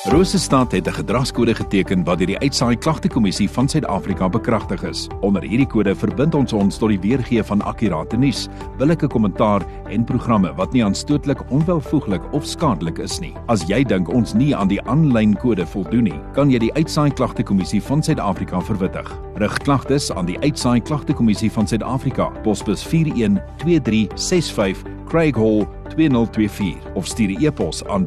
Rosestad het 'n gedragskode geteken wat deur die Uitsaai Klagtekommissie van Suid-Afrika bekragtig is. Onder hierdie kode verbind ons tot die weergee van akkurate nuus, billike kommentaar en programme wat nie aanstootlik, onwelvoeglik of skadelik is nie. As jy dink ons nie aan die aanlyn kode voldoen nie, kan jy die Uitsaai Klagtekommissie van Suid-Afrika verwittig. Rig klagtes aan die Uitsaai Klagtekommissie van Suid-Afrika, posbus 412365 Craig Hall 2024 of stuur 'n e-pos aan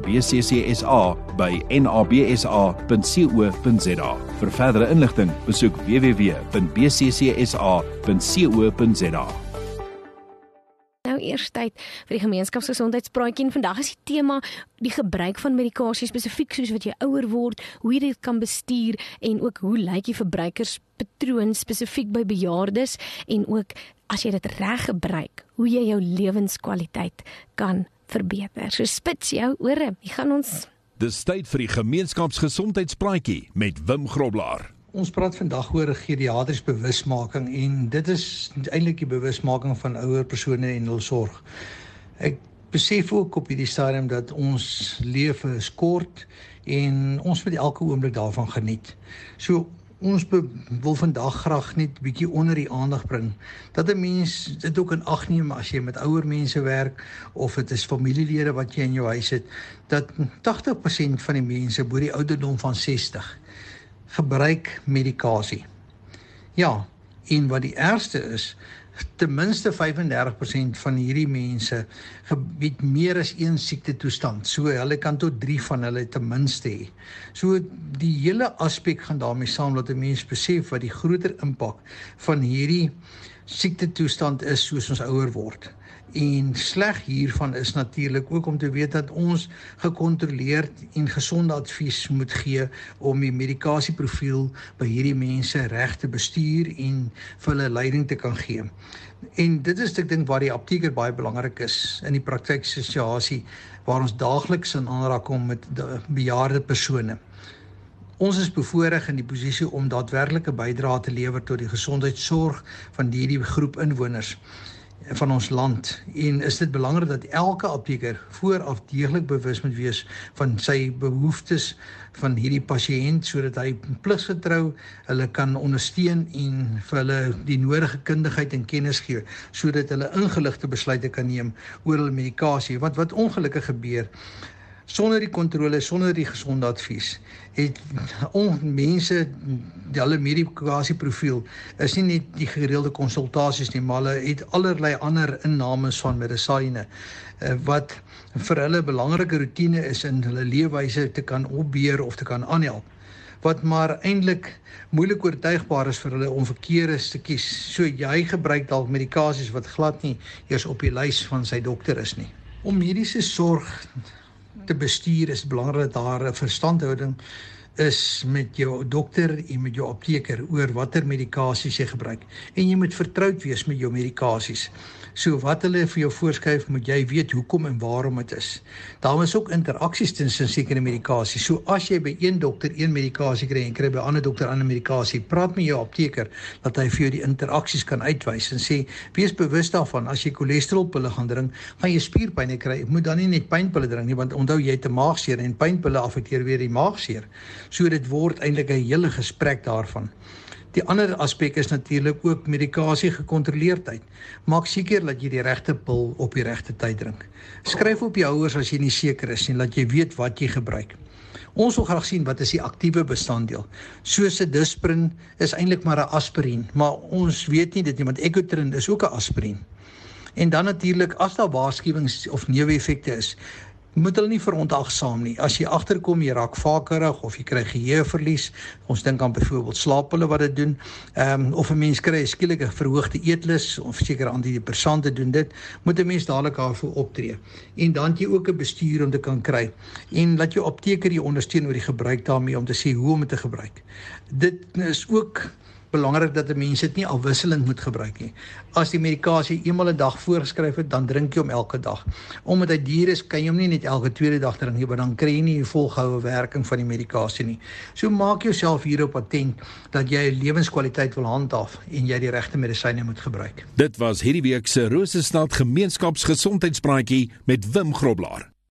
bccsa@nabsa.co.za. Vir verdere inligting, besoek www.bccsa.co.za. Nou eers tyd vir die gemeenskapsgesondheidspraatjie en vandag is die tema die gebruik van medikasie spesifiek soos wat jy ouer word, hoe jy dit kan bestuur en ook hoe lyk die verbruikerspatroon spesifiek by bejaardes en ook as jy dit reg gebruik, hoe jy jou lewenskwaliteit kan verbeter. So spits jou ore, hier gaan ons. Dis tyd vir die gemeenskapsgesondheidspraatjie met Wim Groblaar. Ons praat vandag oor geriatries bewusmaking en dit is eintlik die bewusmaking van ouer persone en hul sorg. Ek besef ook op hierdie stadium dat ons lewe is kort en ons moet elke oomblik daarvan geniet. So ons wil vandag graag net 'n bietjie onder die aandag bring dat 'n mens dit ook in ag neem as jy met ouer mense werk of dit is familielede wat jy in jou huis het, dat 80% van die mense bo die ouderdom van 60 gebruik medikasie. Ja, en wat die ergste is, ten minste 35% van hierdie mense het meer as een siektetoestand. So hulle kan tot 3 van hulle ten minste hê. So die hele aspek gaan daarmee saam dat 'n mens besef wat die groter impak van hierdie siektetoestand is soos ons ouer word. En sleg hiervan is natuurlik ook om te weet dat ons gekontroleerd en gesonde advies moet gee om die medikasieprofiel by hierdie mense reg te bestuur en vir hulle leiding te kan gee. En dit is ek dink waar die apteker baie belangrik is in die praktyksituasie waar ons daagliks in aanraking kom met bejaarde persone. Ons is bevoorreg in die posisie om daadwerklike bydrae te lewer tot die gesondheidsorg van hierdie groep inwoners van ons land, en is dit belangrik dat elke apteker vooraf deeglik bewus moet wees van sy behoeftes van hierdie pasiënt, sodat hy pligsgetrou hulle kan ondersteun en vir hulle die nodige kundigheid en kennis gee, sodat hulle ingeligte besluite kan neem oor hulle medikasie. Want wat ongelukkig gebeur, sonder die kontrole, sonder die gesonde advies, het mense, hulle medikasieprofiel is nie net die gereelde konsultasies nie, maar hulle het allerlei ander innames van medisyne, wat vir hulle belangrike routine is in hulle leefwyse te kan opbeheer of te kan aanhelp, wat maar eintlik moeilik oortuigbaar is vir hulle om verkeerde te kies. So jy gebruik dalk medikasies wat glad nie eers op die lys van sy dokter is nie. Om mediese sorg te bestuur is belangrik dat daar 'n verstandhouding is met jou dokter en met jou apteker oor watter medikasies jy gebruik. En jy moet vertroud wees met jou medikasies. So wat hulle vir jou voorskryf, moet jy weet hoekom en waarom dit is. Daar is ook interaksies tussen sekere medikasies. So as jy by een dokter een medikasie kry en kry by 'n ander dokter 'n ander medikasie, praat met jou apteker dat hy vir jou die interaksies kan uitwys en sê, wees bewus daarvan, as jy cholesterolpille gaan drink, gaan jy spierpyn kry. Jy moet dan nie net pynpille drink nie, want onthou jy het 'n maagseer en pynpille affekteer weer die maagseer. So dit word eintlik 'n hele gesprek daarvan. Die ander aspek is natuurlik ook medikasie gekontroleerdheid. Maak seker dat jy die regte pil op die regte tyd drink. Skryf op jou ouers as jy nie seker is nie, dat jy weet wat jy gebruik. Ons wil graag sien wat is die aktiewe bestanddeel. Soos 'n Disprin is eintlik maar 'n aspirien, maar ons weet nie dit nie, want Ecotrin is ook 'n aspirien. En dan natuurlik, as daar waarskuwings of neeweffekte is, moet hulle nie verontagsaam nie. As jy agterkom, jy raak vakerig of jy kry geheueverlies, ons dink aan byvoorbeeld slaappille wat dit doen, of 'n mens kry 'n skielike verhoogde eetlus of sekere antidepressante doen dit, moet 'n mens dadelik daarvoor optree. En dan het jy ook 'n bestuur om te kan kry. En laat jou apteker jou ondersteun oor die gebruik daarmee om te sê hoe om dit te gebruik. Dit is ook belangrik dat 'n mens dit nie afwisselend moet gebruik nie. As die medikasie eenmal 'n dag voorgeskryf het, dan drink jy hom elke dag. Omdat hy duur is, kan jy hom nie net elke tweede dag drink nie, want dan kry jy nie die volgehoue werking van die medikasie nie. So maak jouself hierop attent dat jy 'n lewenskwaliteit wil handhaaf en jy die regte medisyne moet gebruik. Dit was hierdie week se Rosestad Gemeenskapsgesondheidspraatjie met Wim Groblaar.